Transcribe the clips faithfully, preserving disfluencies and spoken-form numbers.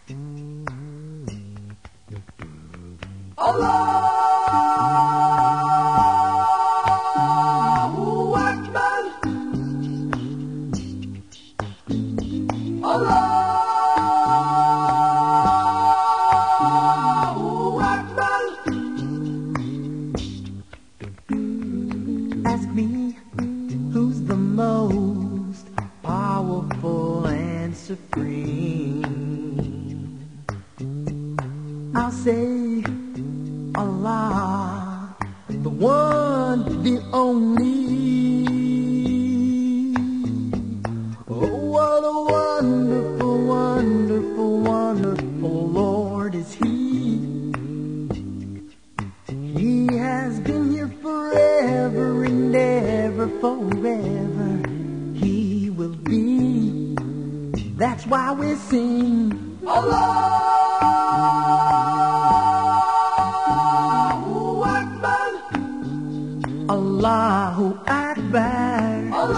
Allahu Akbar. Allahu Akbar. Ask me who's the most powerful and supreme. I'll say Allah, the one, the only. Oh, what a wonderful, wonderful, wonderful Lord is He. He has been here forever and ever, forever He will be. That's why we sing Allahu Akbar. Allahu Akbar.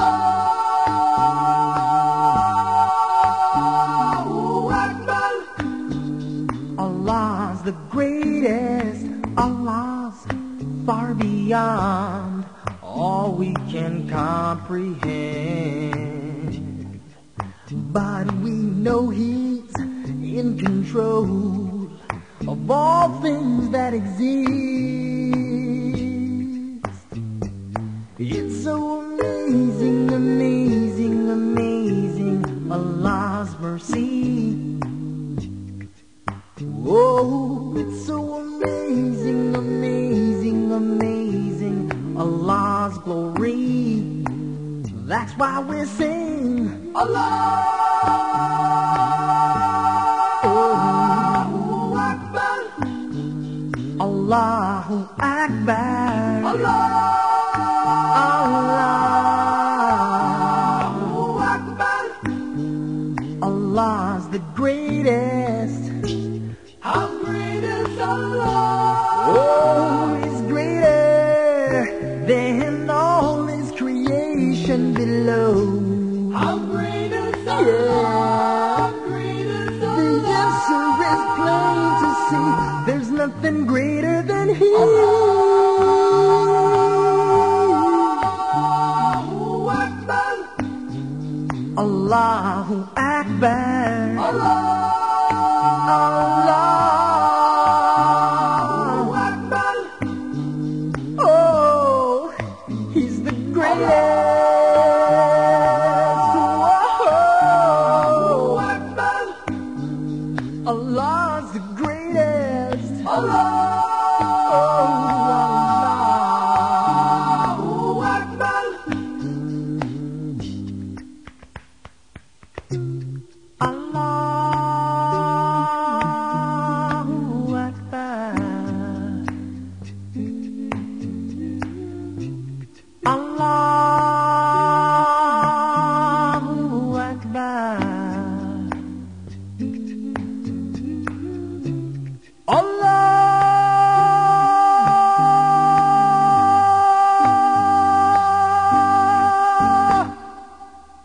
Allahu Akbar. Allah's the greatest. Allah's far beyond all we can comprehend. But we know He's in control of all things that exist. It's so amazing, amazing, amazing, Allah's mercy. Oh, it's so amazing, amazing, amazing, Allah's glory. That's why we sing Allahu Akbar. Allahu Akbar. Allahu Akbar. Allah's the greatest. How great is Allah? Oh, He's greater than all His creation below. How great is Allah? How great is The Allah? answer is plain to see. There's nothing greater than He. Allahu Akbar. Allahu Akbar. Allahu Allah. Akbar. Oh, He's the greatest. Allahu Whoa. Akbar. Allah's the greatest. Allahu Akbar. Allahu Akbar. Allahu Akbar. Allah